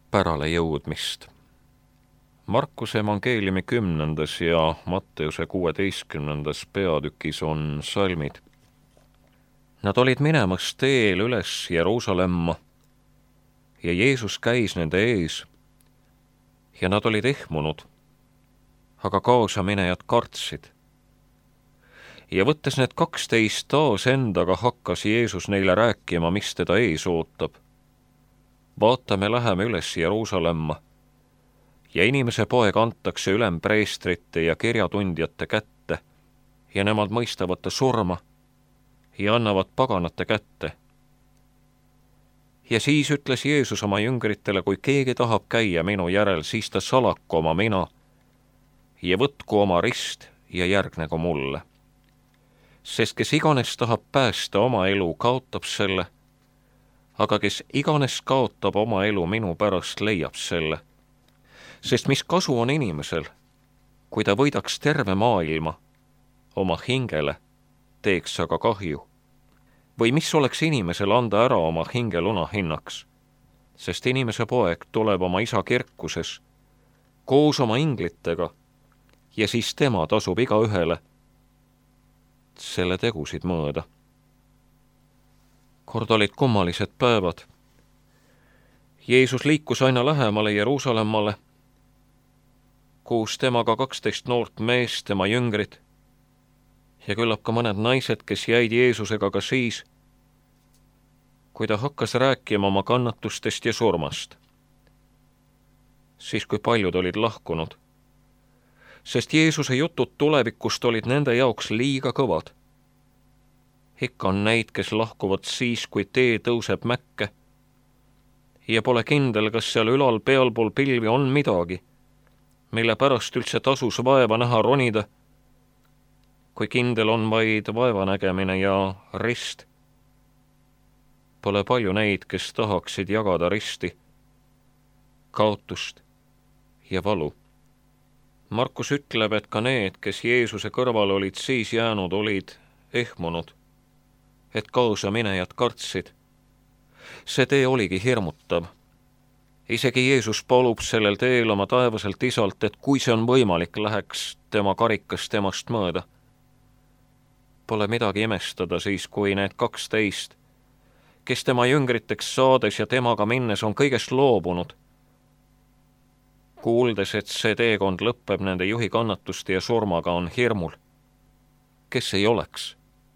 pärale jõudmist. Markuse evangeeliumi 10. ja Matteuse 16. peatükis on salmid. Nad olid minemas teel üles Jeruusalemma ja Jeesus käis nende ees ja nad olid ehmunud, aga kaasaminejad kartsid. Ja võttes need 12 taas endaga, hakkas Jeesus neile rääkima, mis teda ees ootab. Vaata, me läheme üles Jeruusalemma ja inimese poeg antakse ülempreestrite ja kirjatundjate kätte ja nemad mõistavad ta surma ja annavad paganate kätte. Ja siis ütles Jeesus oma jüngritele, kui keegi tahab käia minu järel, siis ta salaku oma mina ja võtku oma rist ja järgnegu mulle. Sest kes iganes tahab päästa oma elu, kaotab selle, aga kes iganes kaotab oma elu minu pärast, leiab selle. Sest mis kasu on inimesel, kui ta võidaks terve maailma, oma hingele teeks aga kahju? Või mis oleks inimesel anda ära oma hinge lunahinnaks? Sest inimese poeg tuleb oma isa kirkuses koos oma inglitega ja siis tema tasub igaühele selle tegusid mõõda. Kord olid kummalised päevad. Jeesus liikus aina lähemale Jeruusalemmale, koos temaga 12 noort meest, tema jüngrid, ja küllap ka mõned naised, kes jäid Jeesusega ka siis, kui ta hakkas rääkima oma kannatustest ja surmast. Siis, kui paljud olid lahkunud, sest Jeesuse jutud tulevikust olid nende jaoks liiga kõvad. Ikka on neid, kes lahkuvad siis, kui tee tõuseb mäkke ja pole kindel, kas seal ülal pealpool pilvi on midagi, mille pärast üldse tasus vaeva näha ronida, kui kindel on vaid vaevanägemine ja rist. Pole palju neid, kes tahaksid jagada risti, kaotust ja valu. Markus ütleb, et ka need, kes Jeesuse kõrval olid siis jäänud, olid ehmunud, et kaasaminejad kartsid. See tee oligi hirmutav. Isegi Jeesus palub sellel teel oma taevaselt isalt, et kui see on võimalik, läheks tema karikas temast mööda. Pole midagi imestada siis, kui need 12, kes tema jüngriteks saades ja temaga minnes on kõigest loobunud, kuuldes, et see teekond lõpeb nende juhi kannatuste ja surmaga, on hirmul. Kes ei oleks?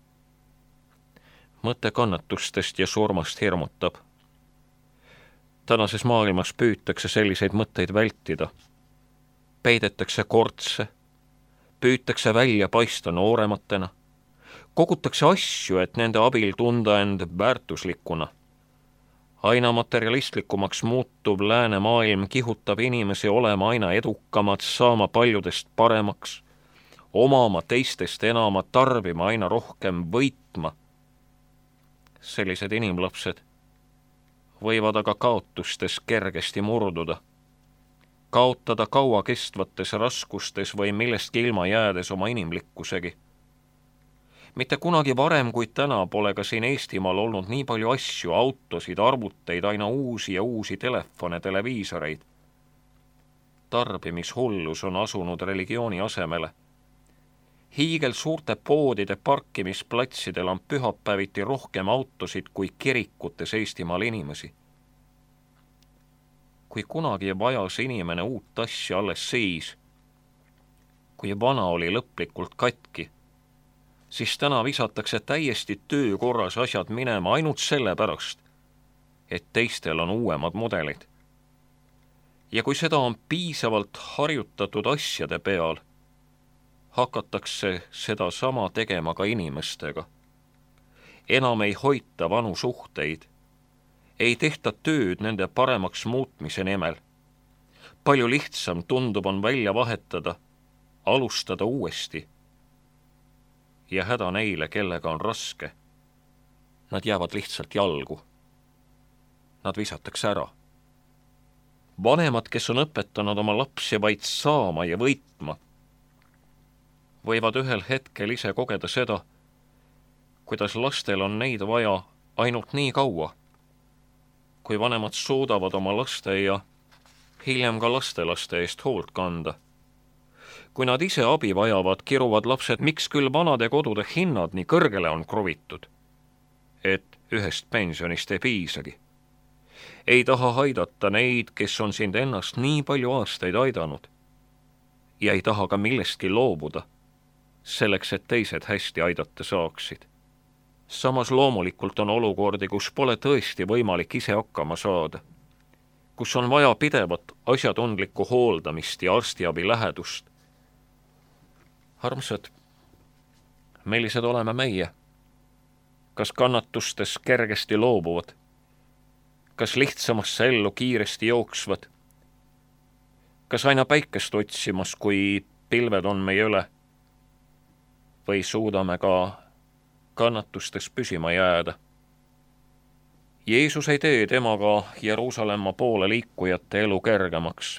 Mõte kannatustest ja surmast hirmutab. Tänases maailmas püütakse selliseid mõtteid vältida. Peidetakse kortse, püütakse välja paista noorematena, kogutakse asju, et nende abil tunda end väärtuslikuna. Aina materialistlikumaks muutuv läänemaailm kihutab inimesi olema aina edukamad, saama paljudest paremaks, omama teistest enama, tarbima aina rohkem, võitma. Sellised inimlapsed võivad aga kaotustes kergesti murduda, kaotada kaua kestvates raskustes või millestki ilma jäädes oma inimlikkusegi. Mitte kunagi varem kui täna pole ka siin Eestimaal olnud nii palju asju, autosid, arvuteid, aina uusi ja uusi telefone, televiisoreid. Tarbimishullus on asunud religiooni asemele. Hiigel suurte poodide parkimisplatsidel on pühapäeviti rohkem autosid kui kirikutes Eestimaal inimesi. Kui kunagi vajas inimene uut asja alles siis, kui vana oli lõplikult katki, siis täna visatakse täiesti töökorras asjad minema ainult sellepärast, et teistel on uuemad mudelid. Ja kui seda on piisavalt harjutatud asjade peal, hakatakse seda sama tegema ka inimestega. Enam ei hoita vanu suhteid, ei tehta tööd nende paremaks muutmise nimel. Palju lihtsam tundub on välja vahetada, alustada uuesti. Ja häda neile, kellega on raske. Nad jäävad lihtsalt jalgu. Nad visatakse ära. Vanemad, kes on õpetanud oma lapsi vaid saama ja võitma, võivad ühel hetkel ise kogeda seda, kuidas lastel on neid vaja ainult nii kaua, kui vanemad suudavad oma laste ja hiljem ka lastelaste eest hoolt kanda. Kui nad ise abi vajavad, kiruvad lapsed, miks küll vanade kodude hinnad nii kõrgele on kruvitud, et ühest pensionist ei piisagi. Ei taha aidata neid, kes on sind ennast nii palju aastaid aidanud, ja ei taha ka millestki loobuda, selleks, et teised hästi aidata saaksid. Samas loomulikult on olukordi, kus pole tõesti võimalik ise hakkama saada, kus on vaja pidevat asjatundlikku hooldamist ja arstiabi lähedust. Armsad, millised oleme meie? Kas kannatustes kergesti loobuvad? Kas lihtsamasse ellu kiiresti jooksvad? Kas aina päikest otsimas, kui pilved on meie üle? Või suudame ka kannatustes püsima jääda? Jeesus ei tee temaga Jeruusalemma poole liikujate elu kergemaks.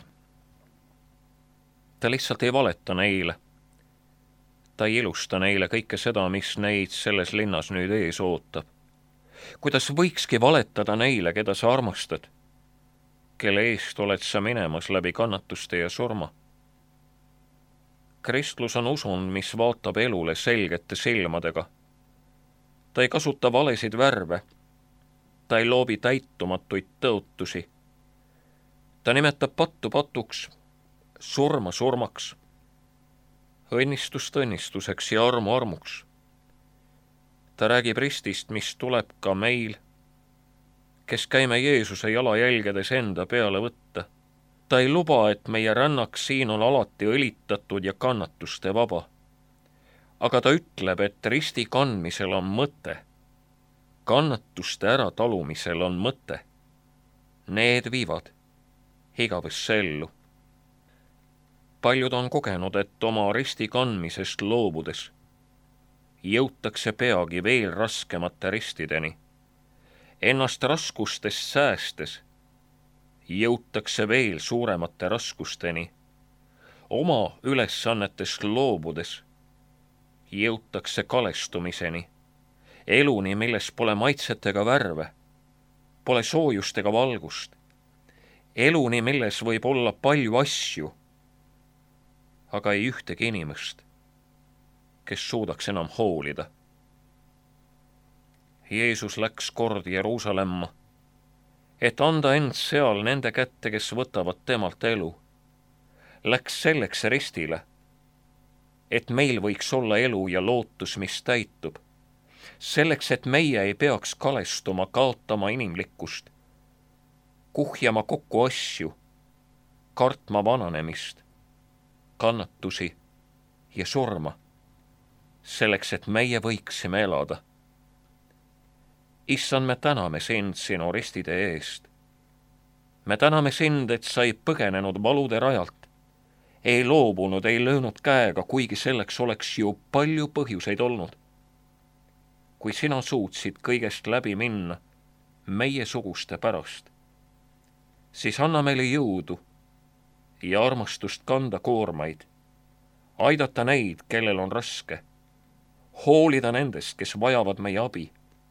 Ta lihtsalt ei valeta neile. Ta ei ilusta neile kõike seda, mis neid selles linnas nüüd ees ootab. Kuidas võikski valetada neile, keda sa armastad, kelle eest oled sa minemas läbi kannatuste ja surma? Kristlus on usund, mis vaatab elule selgete silmadega. Ta ei kasuta valesid värve. Ta ei loobi täitumatuid tõotusi. Ta nimetab pattu patuks, surma surmaks, õnnistust õnnistuseks ja armu armuks. Ta räägib ristist, mis tuleb ka meil, kes käime Jeesuse jalajälgedes enda peale võtta. Ta ei luba, et meie rännak siin on alati õlitatud ja kannatuste vaba. Aga ta ütleb, et risti kandmisel on mõte. Kannatuste äratalumisel on mõte. Need viivad igavesse ellu. Paljud on kogenud, et oma risti kandmisest loobudes jõutakse peagi veel raskemate ristideni. Ennast raskustest säästes jõutakse veel suuremate raskusteni. Oma ülesannetest loobudes jõutakse kalestumiseni, eluni, milles pole maitset ega värve, pole soojust ega valgust, eluni, milles võib olla palju asju, aga ei ühtegi inimest, kes suudaks enam hoolida. Jeesus läks kord Jeruusalemma, et anda end seal nende kätte, kes võtavad temalt elu. Läks selleks ristile, et meil võiks olla elu ja lootus, mis täitub. Selleks, et meie ei peaks kalestuma, kaotama inimlikkust, kuhjama kokku asju, kartma vananemist, kannatusi ja surma. Selleks, et meie võiksime elada. Issand, me täname sind sinu ristide eest. Me täname sind, et sa ei põgenenud valude rajalt, ei loobunud, ei löönud käega, kuigi selleks oleks ju palju põhjuseid olnud. Kui sina suutsid kõigest läbi minna meie suguste pärast, siis anna meile jõudu ja armastust kanda koormaid, aidata neid, kellel on raske, hoolida nendest, kes vajavad meie abi.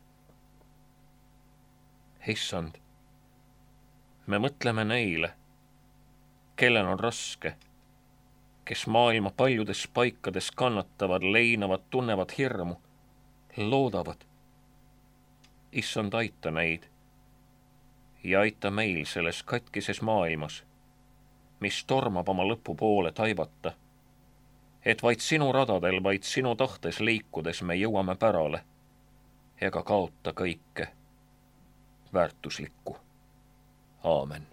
Issand, me mõtleme neile, kellel on raske, kes maailma paljudes paikades kannatavad, leinavad, tunnevad hirmu, loodavad. Issand, aita neid ja aita meil selles katkises maailmas, mis tormab oma lõpu poole taibata, et vaid sinu radadel, vaid sinu tahtes liikudes me jõuame pärale ega kaota kõike väärtuslikku. Aamen.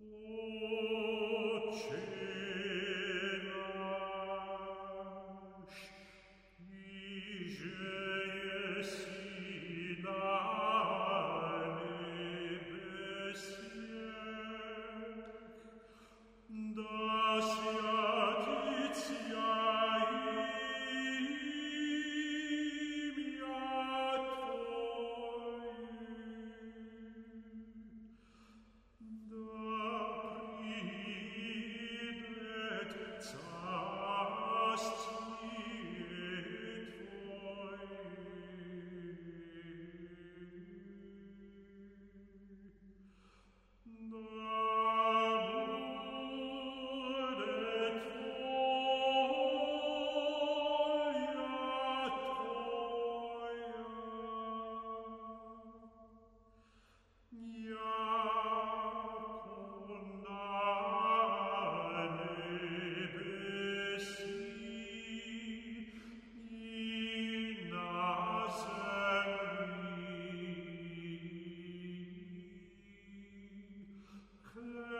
Clear